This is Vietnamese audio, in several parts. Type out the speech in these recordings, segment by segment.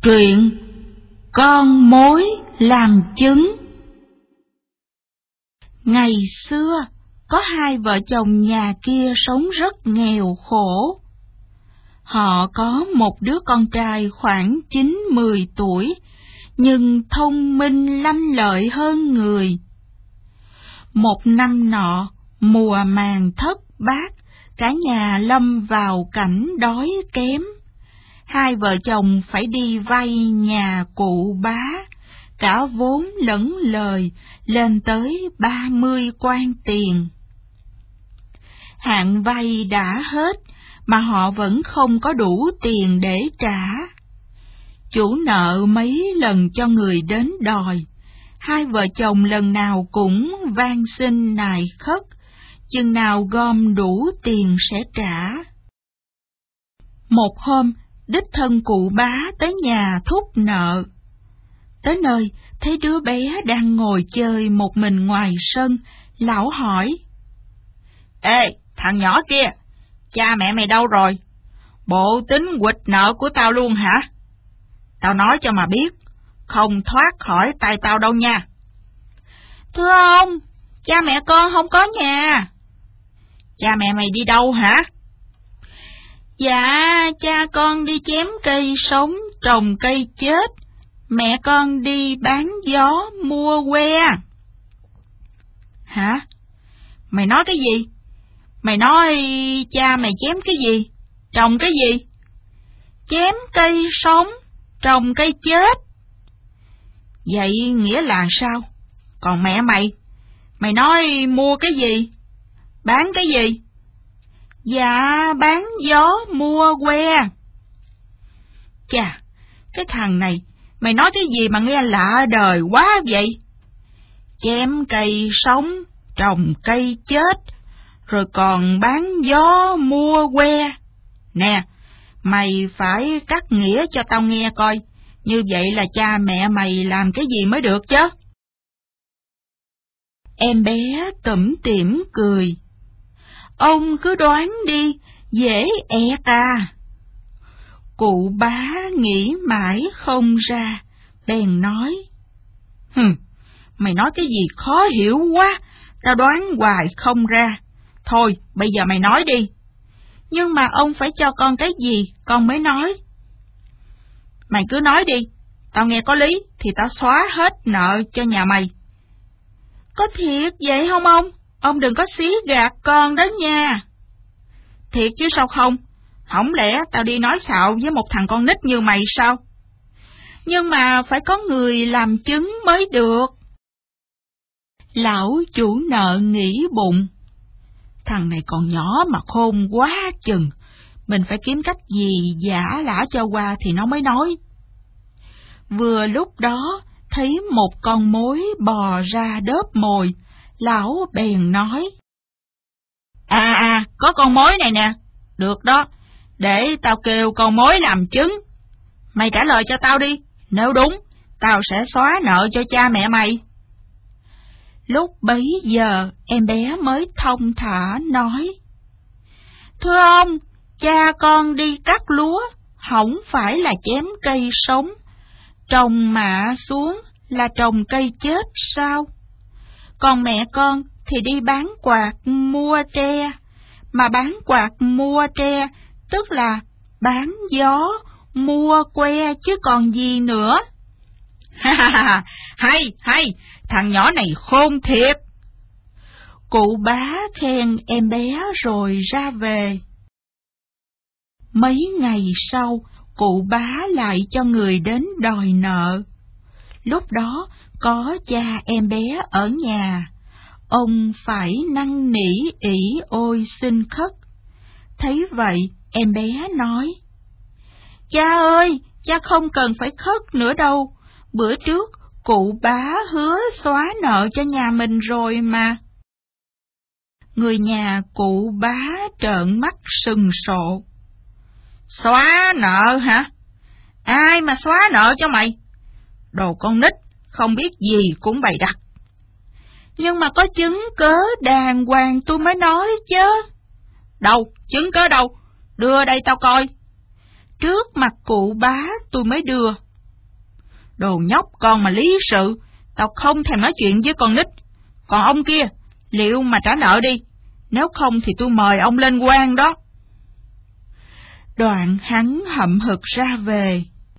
Truyện Con mối làm chứng. Ngày xưa, có hai vợ chồng nhà kia sống rất nghèo khổ. Họ có một đứa con trai khoảng 9-10 tuổi, nhưng thông minh lanh lợi hơn người. Một năm nọ, mùa màng thất bát, cả nhà lâm vào cảnh đói kém. Hai vợ chồng phải đi vay nhà cụ bá, cả vốn lẫn lời, lên tới 30 quan tiền. Hạn vay đã hết, mà họ vẫn không có đủ tiền để trả. Chủ nợ mấy lần cho người đến đòi, hai vợ chồng lần nào cũng van xin nài khất, chừng nào gom đủ tiền sẽ trả. Một hôm, đích thân cụ bá tới nhà thúc nợ. Tới nơi, thấy đứa bé đang ngồi chơi một mình ngoài sân, lão hỏi: "Ê, thằng nhỏ kia, cha mẹ mày đâu rồi? Bộ tính quỵt nợ của tao luôn hả? Tao nói cho mà biết, không thoát khỏi tay tao đâu nha." "Thưa ông, cha mẹ con không có nhà." "Cha mẹ mày đi đâu hả?" "Dạ, cha con đi chém cây sống, trồng cây chết. Mẹ con đi bán gió, mua que." "Hả? Mày nói cái gì? Mày nói cha mày chém cái gì? Trồng cái gì?" "Chém cây sống, trồng cây chết." "Vậy nghĩa là sao? Còn mẹ mày? Mày nói mua cái gì? Bán cái gì?" "Dạ, bán gió, mua que." "Chà, cái thằng này, mày nói cái gì mà nghe lạ đời quá vậy? Chém cây sống, trồng cây chết, rồi còn bán gió, mua que. Nè, mày phải cắt nghĩa cho tao nghe coi, như vậy là cha mẹ mày làm cái gì mới được chứ?" Em bé tủm tỉm cười: "Ông cứ đoán đi, dễ ẹt à." Cụ bá nghĩ mãi không ra, bèn nói: Mày nói cái gì khó hiểu quá, tao đoán hoài không ra. Thôi, bây giờ mày nói đi." "Nhưng mà ông phải cho con cái gì, con mới nói." "Mày cứ nói đi, tao nghe có lý, thì tao xóa hết nợ cho nhà mày." "Có thiệt vậy không ông? Ông đừng có xí gạt con đó nha." "Thiệt chứ sao không? Hổng lẽ tao đi nói xạo với một thằng con nít như mày sao?" "Nhưng mà phải có người làm chứng mới được." Lão chủ nợ nghĩ bụng: Thằng này còn nhỏ mà khôn quá chừng, mình phải kiếm cách gì giả lả cho qua thì nó mới nói. Vừa lúc đó, thấy một con mối bò ra đớp mồi, lão bèn nói: có con mối này nè, được đó, để tao kêu con mối làm chứng. Mày trả lời cho tao đi, nếu đúng, tao sẽ xóa nợ cho cha mẹ mày." Lúc bấy giờ, em bé mới thông thả nói: "Thưa ông, cha con đi cắt lúa, không phải là chém cây sống, trồng mạ xuống là trồng cây chết sao? Còn mẹ con thì đi bán quạt mua tre, mà bán quạt mua tre tức là bán gió mua que chứ còn gì nữa." Hay, thằng nhỏ này khôn thiệt." Cụ bá khen em bé rồi ra về. Mấy ngày sau, cụ bá lại cho người đến đòi nợ. Lúc đó có cha em bé ở nhà, ông phải năn nỉ ỷ ôi xin khất. Thấy vậy, em bé nói: "Cha ơi, cha không cần phải khất nữa đâu. Bữa trước, cụ bá hứa xóa nợ cho nhà mình rồi mà." Người nhà cụ bá trợn mắt sừng sộ: "Xóa nợ hả? Ai mà xóa nợ cho mày? Đồ con nít, không biết gì cũng bày đặt." "Nhưng mà có chứng cớ đàng hoàng tôi mới nói chứ." "Đâu, chứng cớ đâu? Đưa đây tao coi." "Trước mặt cụ bá tôi mới đưa, Đồ nhóc con mà lý sự, tao không thèm nói chuyện với con nít. Còn ông kia, liệu mà trả nợ đi, nếu không thì tôi mời ông lên quan đó. Đoạn hắn hậm hực ra về.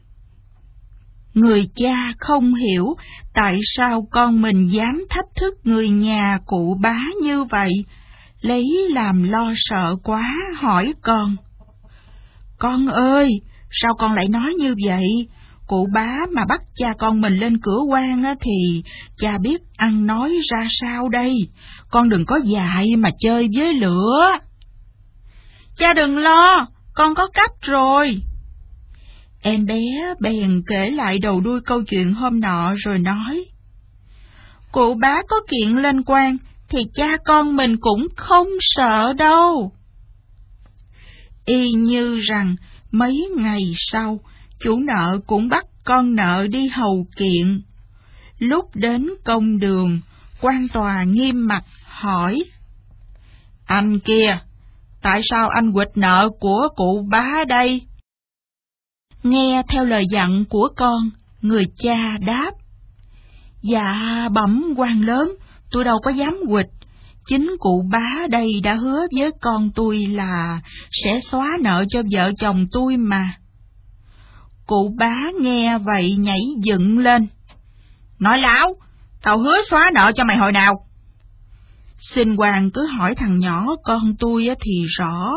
Người cha không hiểu tại sao con mình dám thách thức người nhà cụ Bá như vậy, lấy làm lo sợ quá hỏi con. Con ơi, sao con lại nói như vậy? Cụ Bá mà bắt cha con mình lên cửa quan thì cha biết ăn nói ra sao đây? Con đừng có dại mà chơi với lửa. Cha đừng lo, con có cách rồi. Em bé bèn kể lại đầu đuôi câu chuyện hôm nọ rồi nói. Cụ Bá có kiện lên quan thì cha con mình cũng không sợ đâu. Y như rằng mấy ngày sau, chủ nợ cũng bắt con nợ đi hầu kiện. Lúc đến công đường, quan tòa nghiêm mặt hỏi. Anh kia, tại sao anh quỵt nợ của cụ Bá đây? Nghe theo lời dặn của con, người cha đáp. Dạ bẩm quan lớn, tôi đâu có dám quỵt. Chính cụ Bá đây đã hứa với con tôi là sẽ xóa nợ cho vợ chồng tôi mà. Cụ Bá nghe vậy nhảy dựng lên. Nói láo, tao hứa xóa nợ cho mày hồi nào? Xin quan cứ hỏi thằng nhỏ con tôi thì rõ.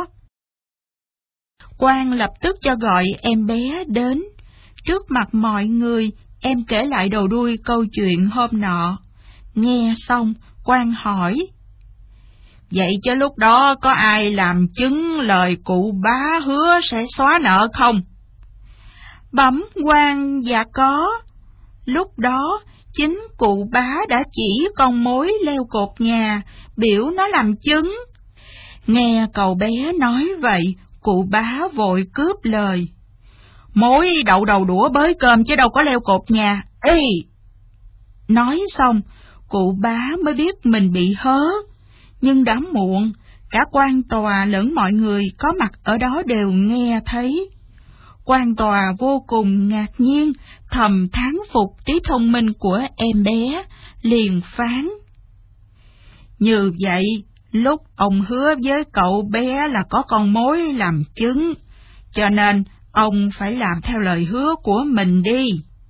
Quan lập tức cho gọi em bé đến. Trước mặt mọi người, em kể lại đầu đuôi câu chuyện hôm nọ. Nghe xong, quan hỏi. Vậy chứ lúc đó có ai làm chứng lời cụ Bá hứa sẽ xóa nợ không? Bẩm quan, dạ có. Lúc đó, chính cụ Bá đã chỉ con mối leo cột nhà, biểu nó làm chứng. Nghe cậu bé nói vậy, cụ Bá vội cướp lời. Mối đậu đầu đũa bới cơm chứ đâu có leo cột nhà. Ê! Nói xong, cụ Bá mới biết mình bị hớ. Nhưng đã muộn, cả quan tòa lẫn mọi người có mặt ở đó đều nghe thấy. Quan tòa vô cùng ngạc nhiên, thầm thán phục trí thông minh của em bé, liền phán. Như vậy, lúc ông hứa với cậu bé là có con mối làm chứng, cho nên ông phải làm theo lời hứa của mình đi.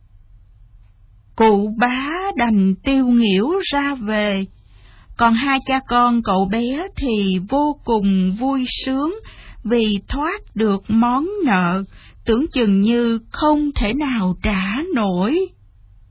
Cụ Bá đành tiêu nghỉu ra về, còn hai cha con cậu bé thì vô cùng vui sướng vì thoát được món nợ, tưởng chừng như không thể nào trả nổi.